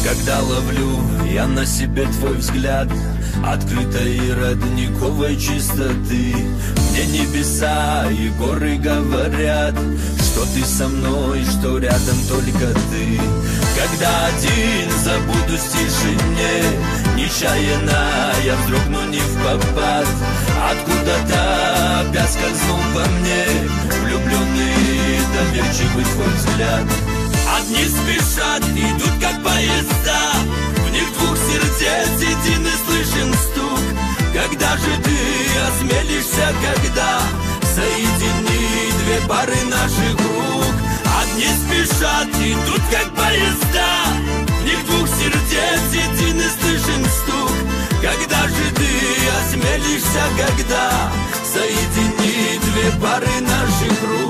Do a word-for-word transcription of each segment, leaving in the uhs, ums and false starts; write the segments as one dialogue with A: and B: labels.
A: Когда ловлю я на себе твой взгляд открытой и родниковой чистоты, мне небеса и горы говорят, что ты со мной, что рядом только ты. Когда один забудусь в тишине, нечаянно я вздрогну не впопад, откуда-то опять скользнул по мне влюбленный доверчивый твой взгляд. Одни спешат, идут как поезда, в них двух сердец единый слышен стук. Когда же ты осмелишься, когда соедини две пары наших рук? Одни спешат, идут как поезда, в них двух сердец единый слышен стук. Когда же ты осмелишься, когда соедини две пары наших рук?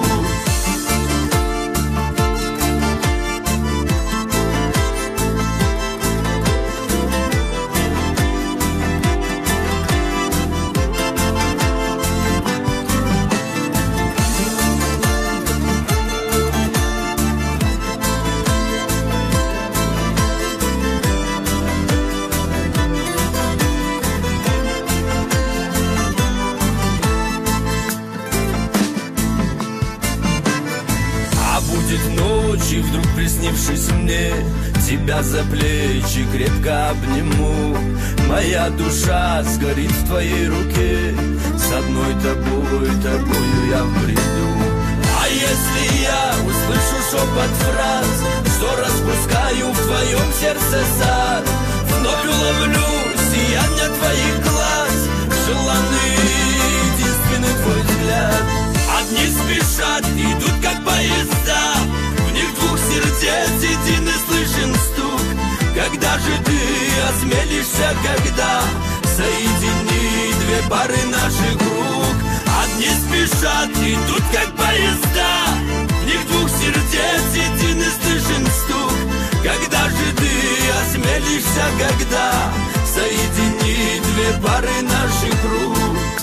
A: И вдруг приснившись мне, тебя за плечи крепко обниму. Моя душа сгорит в твоей руке, с одной тобой, тобою я в бреду. А если я услышу шепот фраз, что распускаю в твоем сердце сад, вновь уловлю сияние твоих глаз, желанный единственный твой взгляд. Одни спешат, идут как поезда, в них двух сердец единый слышен стук. Когда же ты осмелишься, когда соедини две пары наших рук? Одни спешат, идут как поезда, в них двух сердец единый слышен стук. Когда же ты осмелишься, когда соедини две пары наших рук?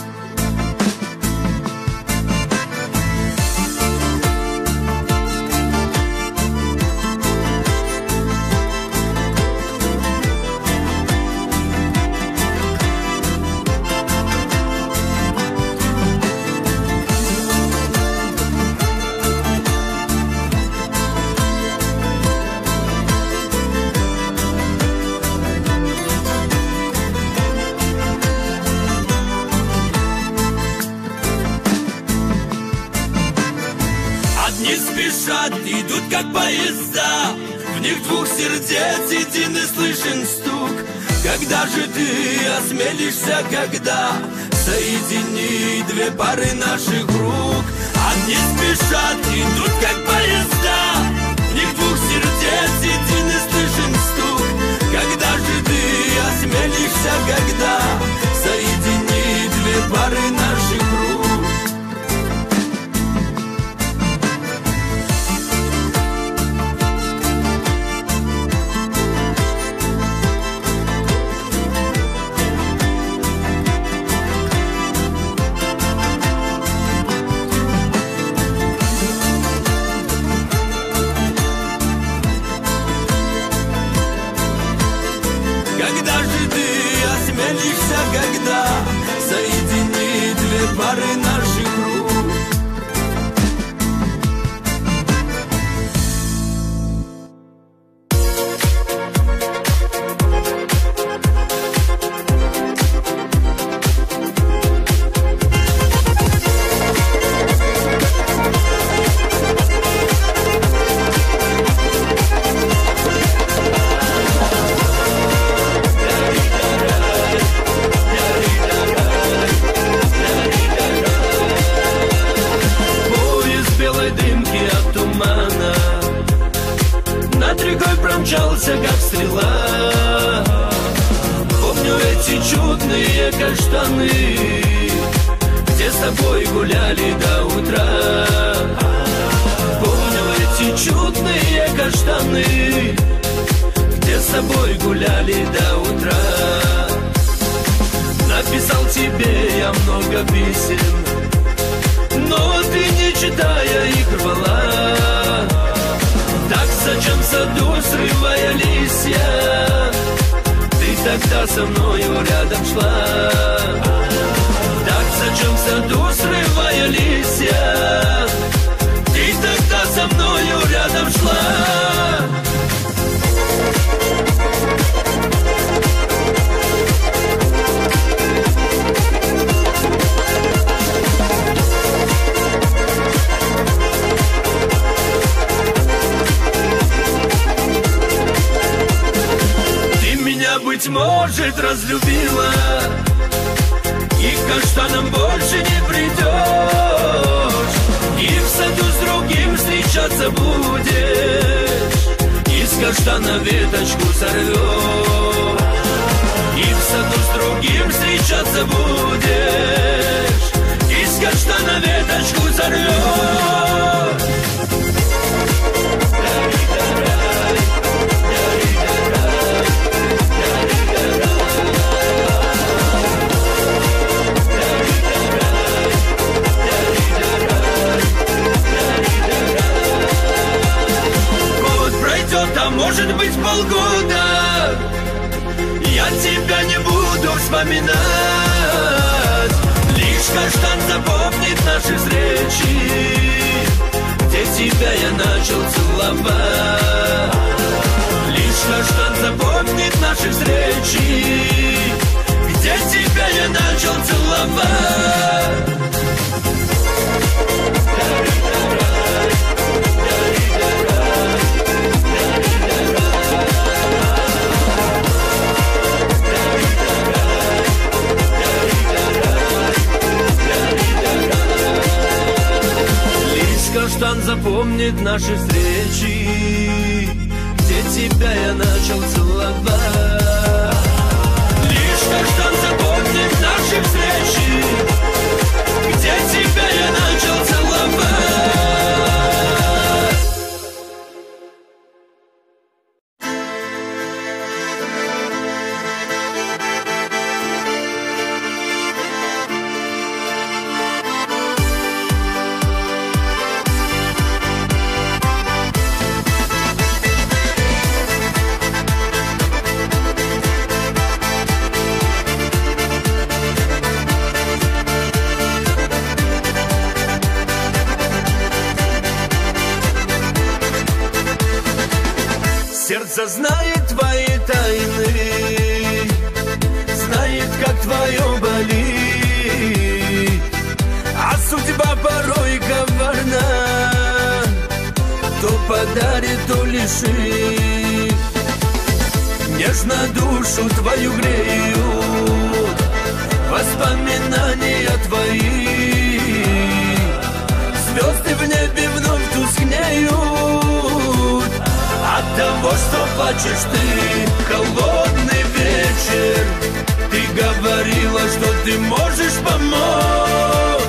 A: Идут как поезда, в них двух сердец единый слышен стук. Когда же ты осмелишься, когда соедини две пары наших рук? Одни спешат, идут как поезда, в них двух сердец единый слышен стук. Когда же ты осмелишься, когда соедини две пары наших рук? Когда соедини две пары наших рук? Промчался, как стрела. Помню эти чудные каштаны, где с тобой гуляли до утра. Помню эти чудные каштаны, где с тобой гуляли до утра. Написал тебе я много писем, но ты, не читая их, рвала. Так зачем в саду, срывая листья, тогда со мною рядом шла? Так зачем в саду, срывая листья, ты тогда со мною рядом шла? Быть может, разлюбила, и к каштанам больше не придешь, и в саду с другим встречаться будешь, из каштана веточку сорвешь, и в саду с другим встречаться будешь, из каштана веточку сорвешь. А может быть полгода я тебя не буду вспоминать, лишь каштан запомнит наши встречи, где тебя я начал целовать. Лишь каштан запомнит наши встречи, где тебя я начал целовать. Каштан запомнит наши встречи, где тебя я начал целовать. Лишь каштан запомнит наши встречи, где тебя я начал целовать. Сердце знает твои тайны, знает, как твое болит, а судьба порой коварна, то подарит, то лишит. Нежно душу твою греют воспоминания твои, звезды в небе вновь тускнеют от того, что плачешь ты. Холодный вечер, ты говорила, что ты можешь помочь.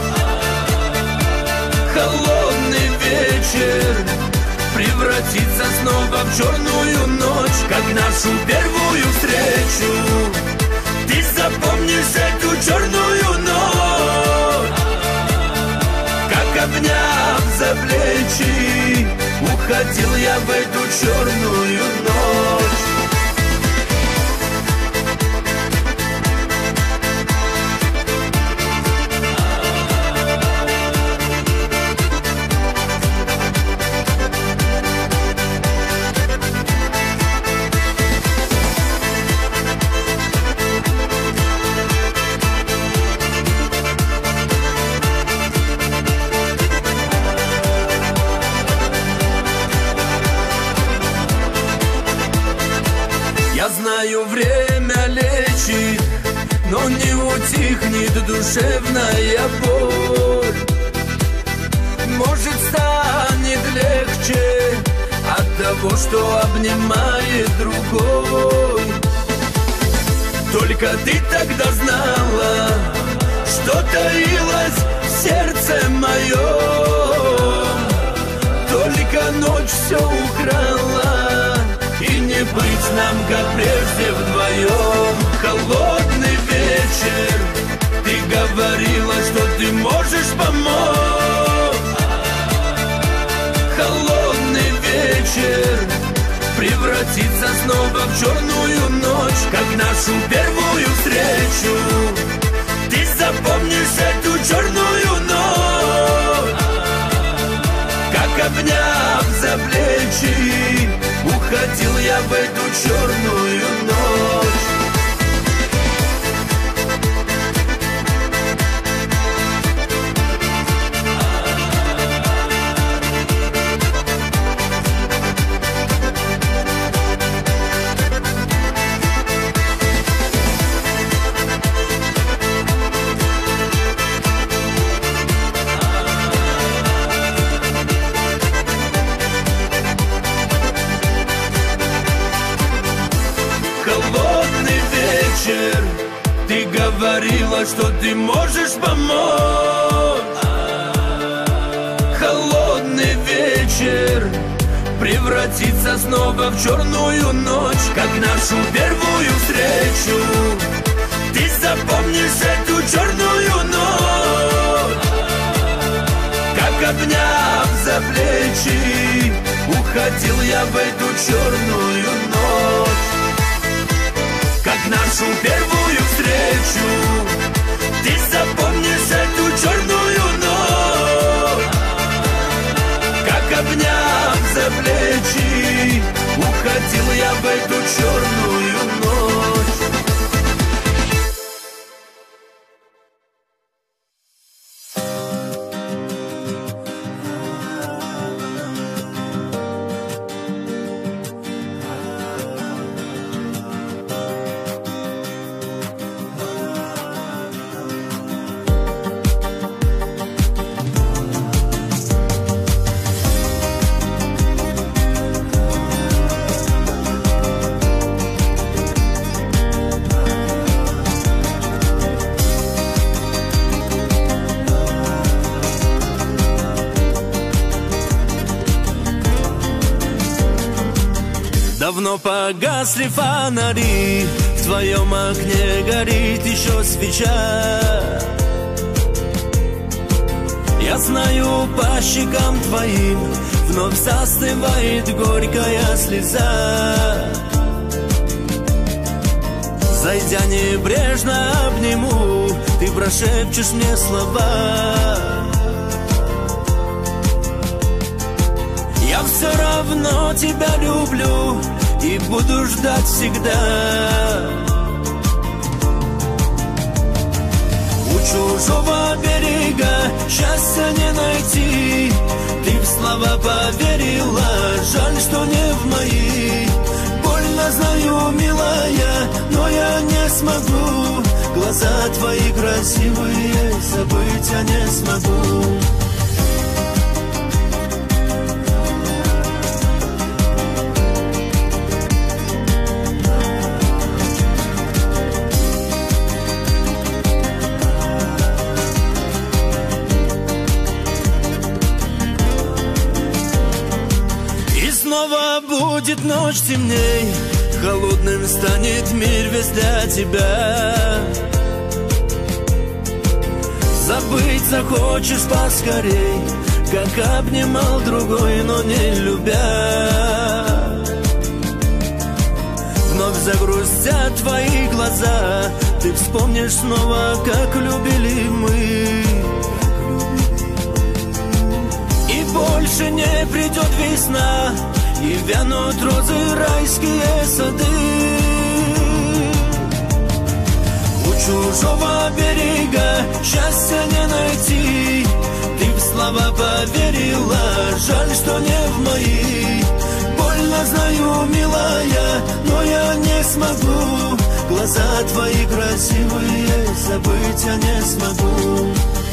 A: Холодный вечер превратится снова в черную ночь, как нашу первую встречу. Ты запомнишь эту черную ночь, как обняв за плечи уходил я в эту черную ночь. Я знаю, время лечит, но не утихнет душевная боль. Может, станет легче от того, что обнимает другой. Только ты тогда знала, что таилось в сердце моем. Только ночь все украла, и не быть нам, как прежде, вдвоем. Холодный вечер, ты говорила, что ты можешь помочь. Холодный вечер превратился превратиться снова в черную ночь, как нашу первую встречу. Ты запомнишь эту черную ночь, как, обняв за плечи, уходил я в эту черную ночь. Ты говорила, что ты можешь помочь. Холодный вечер превратится снова в черную ночь, как нашу первую встречу. Ты запомнишь эту черную ночь, как, обняв за плечи, уходил я в эту черную ночь, как нашу первую встречу. Ты запомнишь эту черную ночь, как, обняв за плечи, уходил я в эту черную ночь.
B: Давно погасли фонари, в твоем окне горит еще свеча. Я знаю, по щекам твоим вновь застывает горькая слеза. Зайдя небрежно обниму, ты прошепчешь мне слова. Я все равно тебя люблю и буду ждать всегда. У чужого берега счастья не найти. Ты в слова поверила, жаль, что не в мои. Больно знаю, милая, но я не смогу. Глаза твои красивые, забыть я не смогу. Снова будет ночь темней, холодным станет мир весь для тебя. Забыть захочешь поскорей, как обнимал другой, но не любя. Вновь загрустят твои глаза, ты вспомнишь снова, как любили мы. И больше не придет весна, и вянут розы райские сады. У чужого берега счастья не найти. Ты в слова поверила, жаль, что не в мои. Больно знаю, милая, но я не смогу. Глаза твои красивые, забыть я не смогу.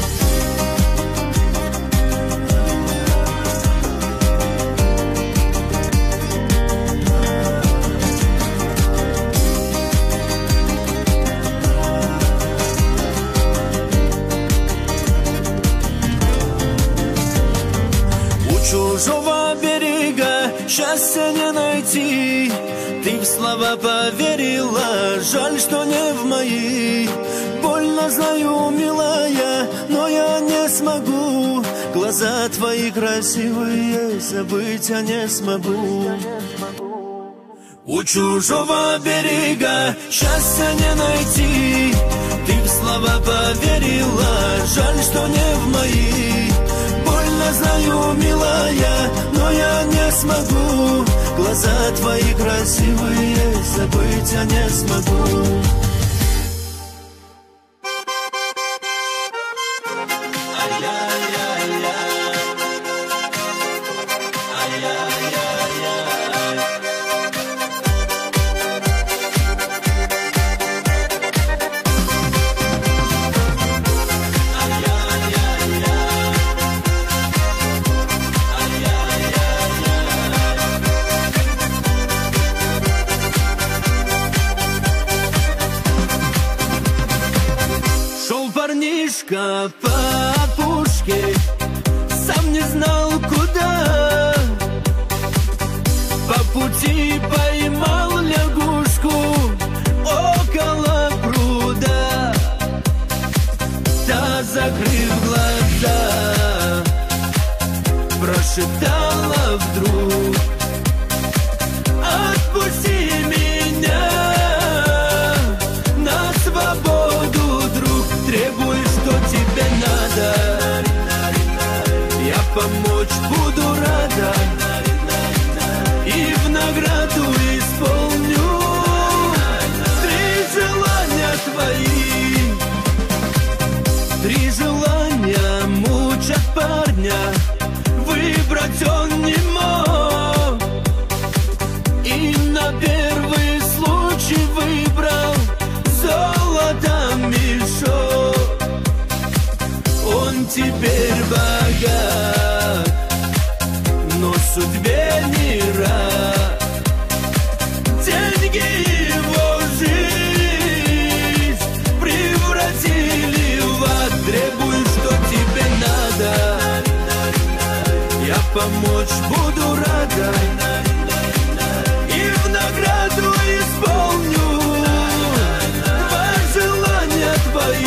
B: Чужого берега счастья не найти. Ты в слова поверила, жаль, что не в мои. Больно знаю, милая, но я не смогу. Глаза твои красивые, забыть я не смогу. У чужого берега счастья не найти. Ты в слова поверила, жаль, что не в мои. Больно знаю, милая, но я не смогу. Глаза твои красивые, забыть я не смогу. По опушке, сам не знал куда. По пути поймал лягушку около пруда. Та, закрыв глаза, прошептала вдруг: отпусти меня на свободу, друг. Требуешь, что тебе надо, я помочь буду рада, и в награду исполню три желания твои. Три желания мучат парня, выбрать он не мог, и на первый случай выбрал золото мешок. Он теперь богат, но судьбе не рад. Деньги его жизнь превратили в ад. Требуй, что тебе надо, я помочь буду рада, и в награду исполню два желания твои.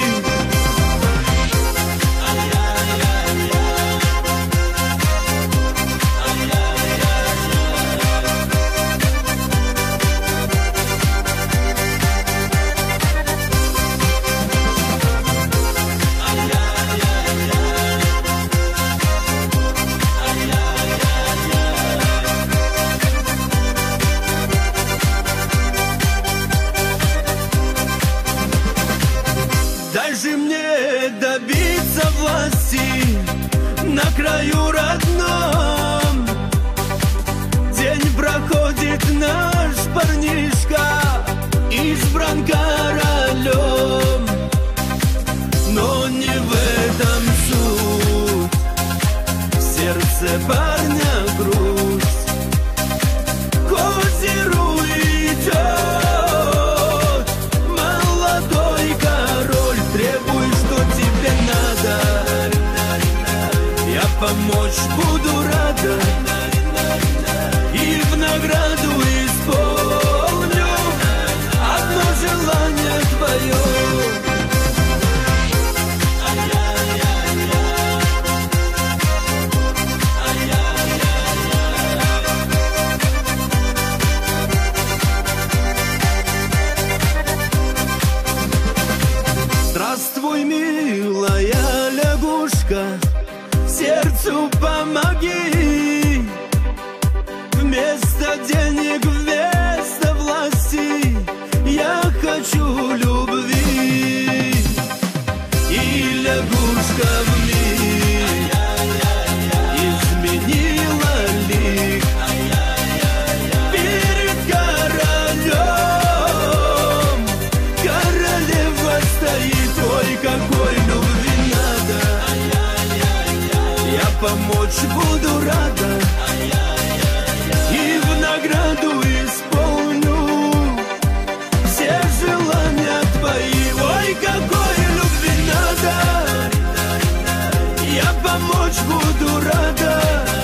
B: На краю родном день проходит наш парнишка, избран королем. Но не в этом суть, в сердце парня грусть. К озеру идет молодой король. Требуй, что тебе надо, я помочь буду рада, и в награду исполню одно желание твое. Здравствуй, милая лягушка, сердцу помоги. Вместо денег, вместо власти я хочу любви. И лягушка вмиг изменила лик перед королем. Королева стоит, ой, какой любви надо, я помочь буду рада, и в награду исполню все желания твои. Ой, какой любви надо, я помочь буду рада,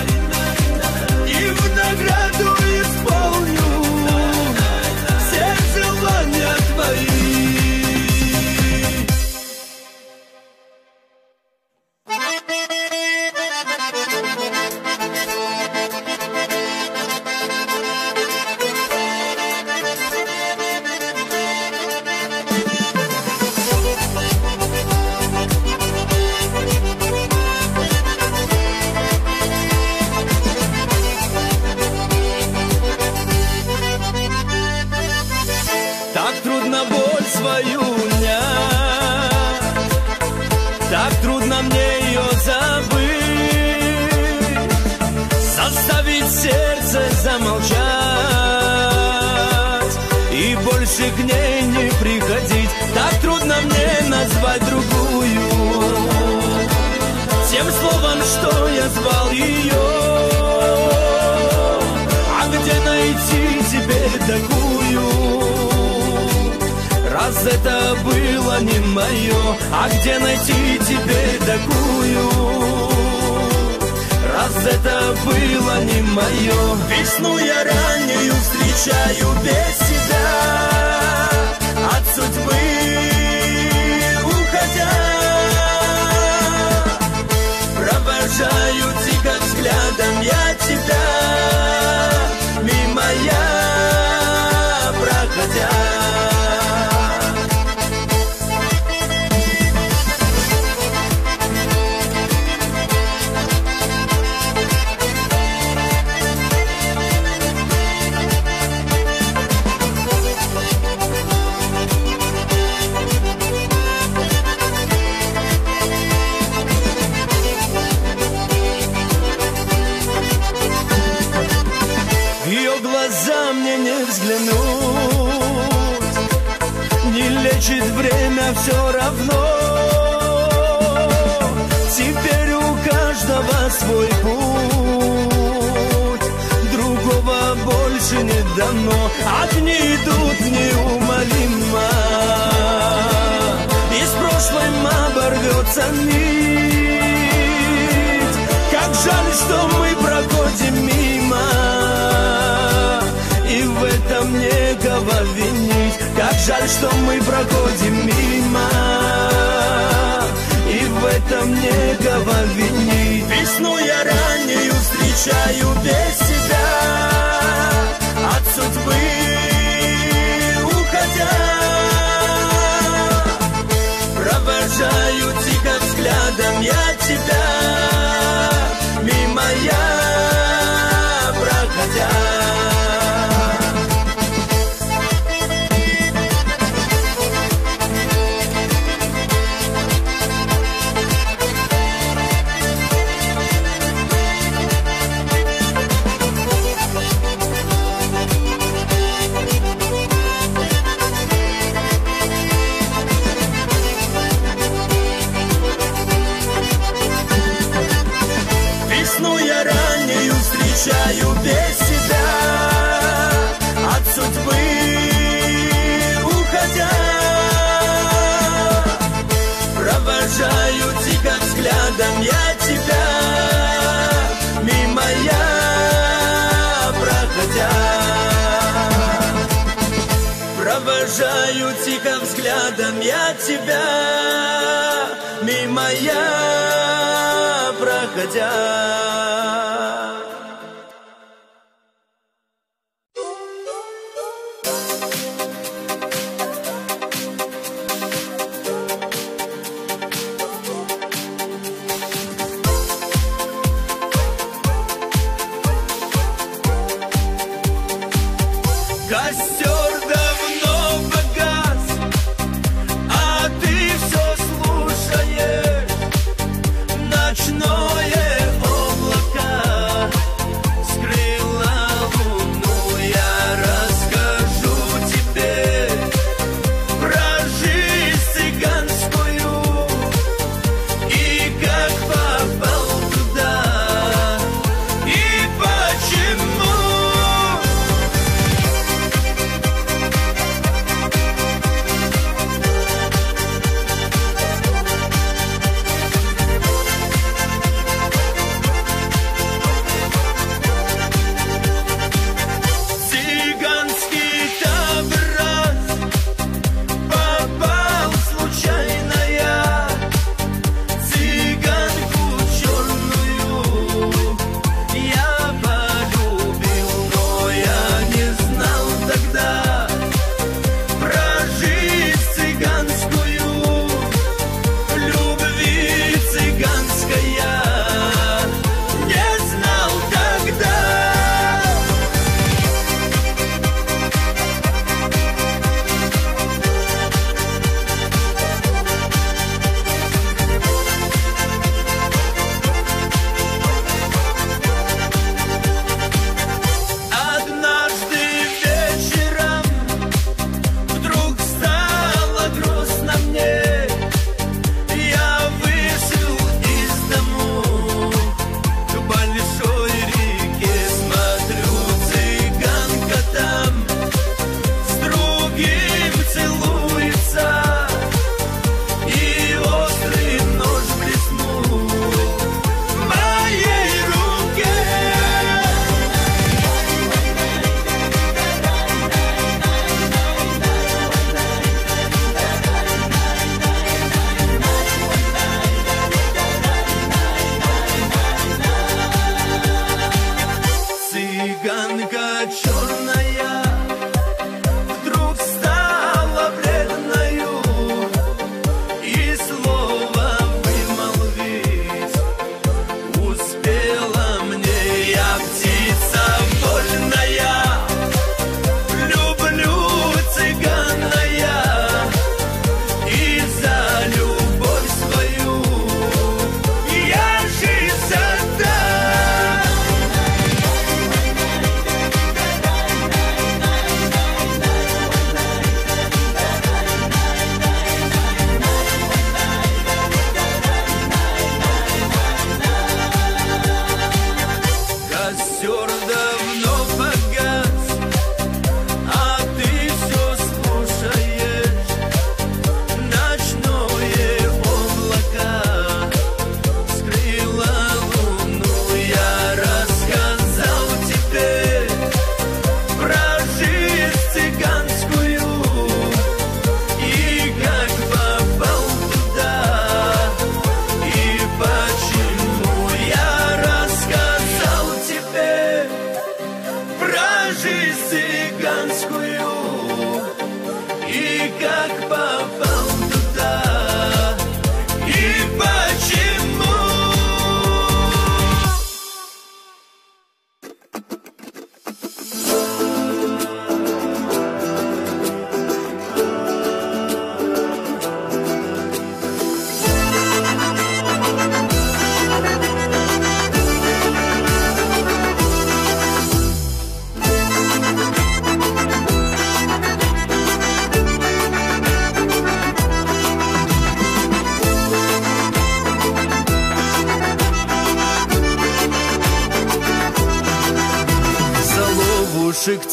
B: и в награду исполню все желания твои. заставить сердце замолчать и больше к ней не приходить. Так трудно мне назвать другую тем словом, что я звал ее. А где найти теперь такую, раз это было не мое? А где найти теперь такую, раз это было не мое? Весну я раннюю встречаю без тебя, от судьбы уходя. Провожаю дико взглядом я тебя, мимо я проходя. Взглянуть, не лечит время все равно. Теперь у каждого свой путь, другого больше не дано. Одни идут неумолимо, и с прошлым оборвется нить. Как жаль, что мы проходим мимо, и в этом некого винить. Как жаль, что мы проходим мимо, и в этом некого винить. Весну я раннюю встречаю без тебя, от судьбы уходя. Провожаю тихо взглядом я тебя, мимо я проходя. Встречаю без тебя, от судьбы уходя. Провожаю тихо взглядом я тебя, мимо я проходя. Провожаю тихо взглядом я тебя, мимо я проходя. Костер давно погас, а ты все слушаешь. Ночное облако скрыло луну. Я расскажу тебе про жизнь цыганскую и как попал туда, и почему.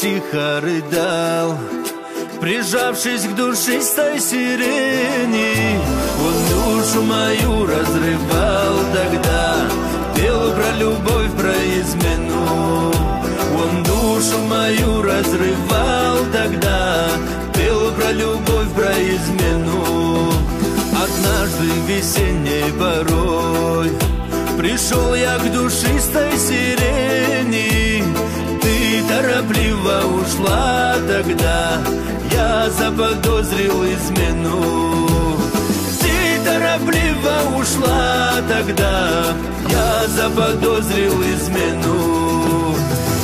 B: тихо рыдал, прижавшись к душистой сирене. Он душу мою разрывал тогда, пел про любовь, про измену. Он душу мою разрывал тогда, пел про любовь, про измену. Однажды весенней порой пришел я к душистой сирене. Ты торопливо ушла тогда, я заподозрил измену. Ты торопливо ушла тогда, я заподозрил измену.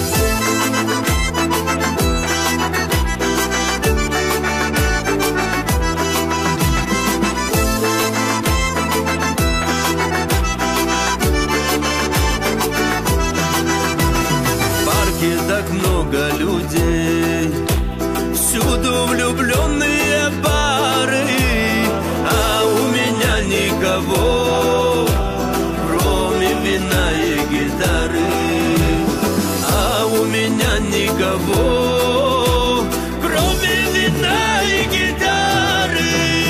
B: Так много людей, всюду влюбленные пары, а у меня никого, кроме вина и гитары. А у меня никого, кроме вина и гитары.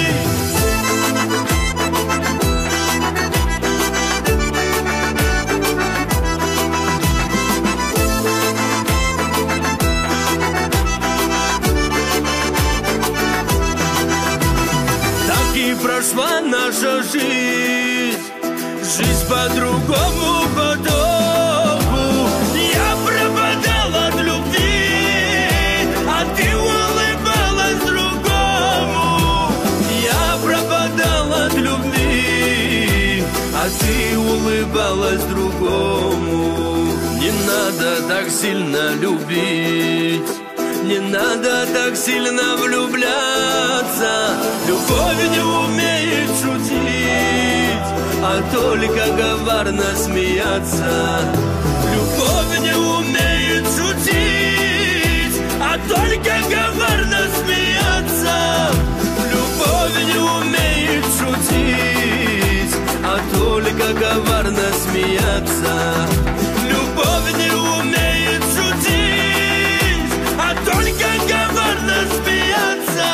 B: Прошла наша жизнь, жизнь по другому потоку. Я пропадал от любви, а ты улыбалась другому. Я пропадал от любви, а ты улыбалась другому. Не надо так сильно любить, не надо так сильно влюбляться. Любовь не умеет шутить, а только коварно смеяться. Любовь не умеет шутить, а только коварно смеяться. Любовь не умеет шутить, а только коварно смеяться. Любовь не умеет шутить, а только коварно смеяться.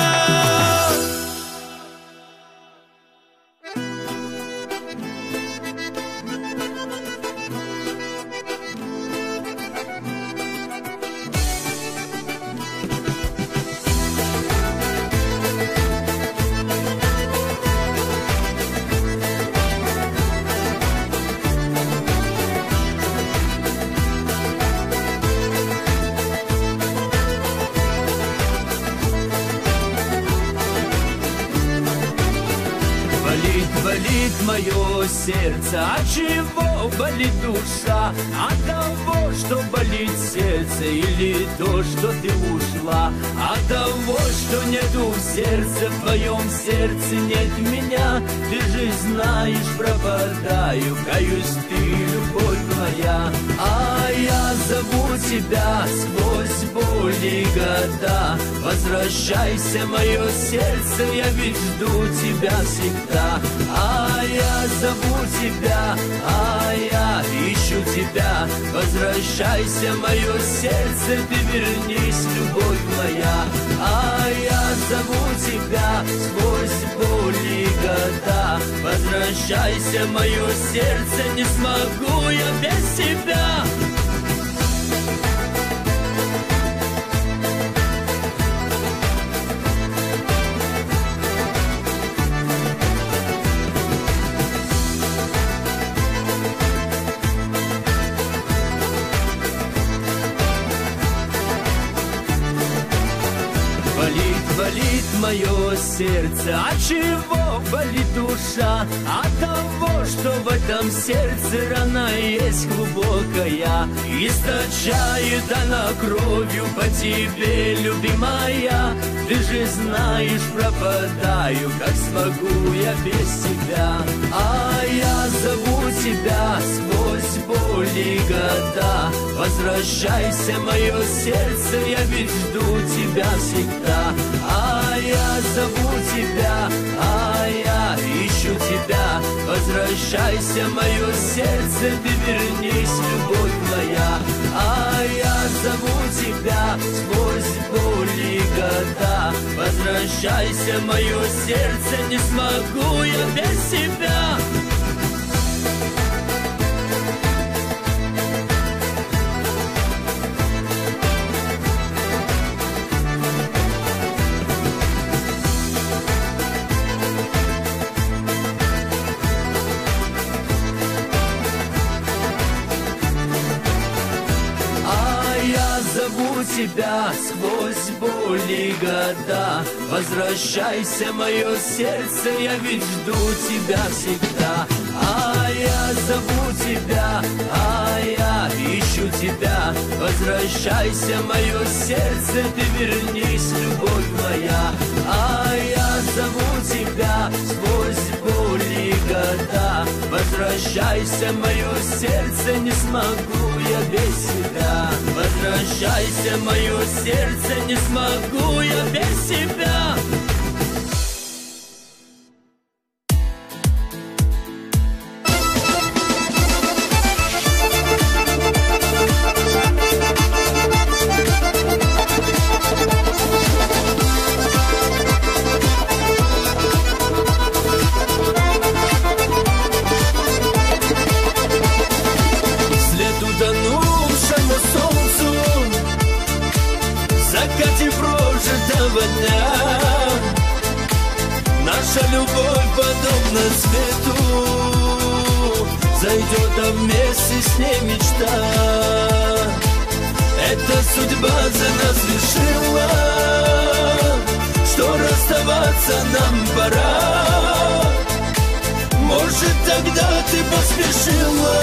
B: Болит мое сердце, от чего болит душа? От того, что болит сердце, или то, что ты ушла? От того, что нету в сердце, в твоем сердце нет меня. Ты же знаешь, пропадаю, каюсь, ты любовь моя. А я зову тебя сквозь боли и года. Возвращайся, мое сердце, я ведь жду тебя всегда. А я зову тебя, а я ищу тебя. Возвращайся, мое сердце, ты вернись, любовь моя. А я зову тебя сквозь боли и года. Возвращайся, мое сердце, не смогу я без тебя. Болит мое сердце, от чего болит душа? От того, что в этом сердце рана есть глубокая. Источает она кровью по тебе, любимая. Ты же знаешь, пропадаю, как смогу я без тебя. А я зову тебя сквозь боли и года. Возвращайся, мое сердце, я ведь жду тебя всегда. А я зову тебя, а я ищу тебя. Возвращайся.
A: возвращайся, мое сердце, ты вернись, любовь моя. А я зову тебя сквозь боли и года. Возвращайся, мое сердце, не смогу я без тебя. Тебя сквозь боли и года. Возвращайся, мое сердце, я ведь жду тебя всегда. А я зову тебя, а я ищу тебя. Возвращайся, мое сердце, ты вернись, любовь моя. А я зову тебя сквозь боли и года. Возвращайся, мое сердце, не смогу я без тебя. Возвращайся, мое сердце, не смогу я без тебя.
B: Наша любовь подобна свету, зайдет, а вместе с ней мечта. Эта судьба за нас решила, что расставаться нам пора. Может, тогда ты поспешила,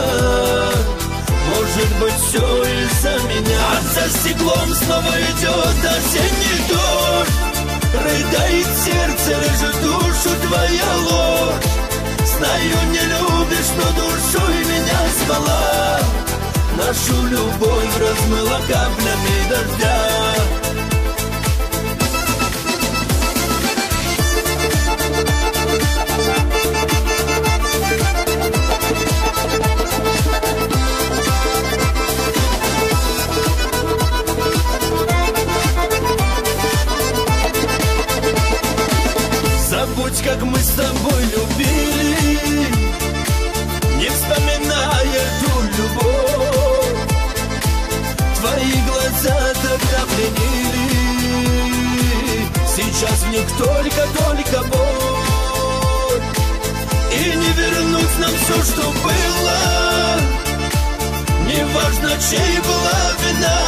B: может быть, все из-за меня. А за стеклом снова идет осенний дождь. Рыдает сердце, режет душу твоя ложь. Знаю, не любишь, но душой меня звала. Нашу любовь размыла каплями дождя. Забудь, как мы с тобой любили, не вспоминая ту любовь. Твои глаза тогда пленили, сейчас в них только-только боль. И не вернуть нам все, что было, неважно, чей была вина.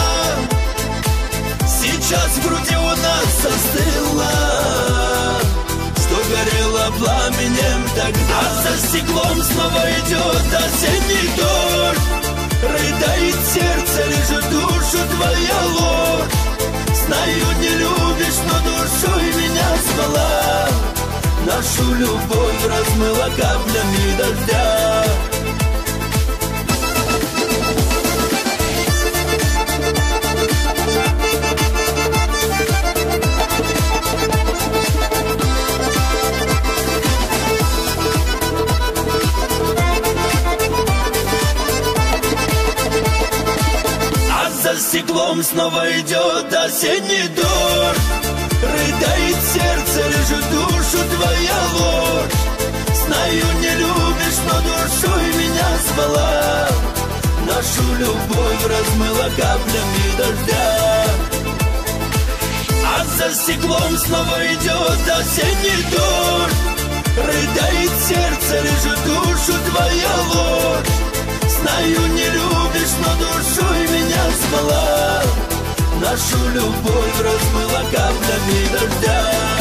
B: Сейчас в груди у нас застыла, что горело пламенем тогда. А за стеклом снова идет осенний дождь. Рыдает сердце, лежит душу твоя ложь. Знаю, не любишь, но душой меня звала. Нашу любовь размыла каплями дождя. За стеклом снова идет осенний дождь. Рыдает сердце, лежит душу твоя ложь. Знаю, не любишь, но душой меня звала. Нашу любовь размыла каплями дождя. А за стеклом снова идет осенний дождь. Рыдает сердце, лежит душу твоя ложь. Знаю, не любишь, но душой меня звала. Нашу любовь размыла каплями дождя.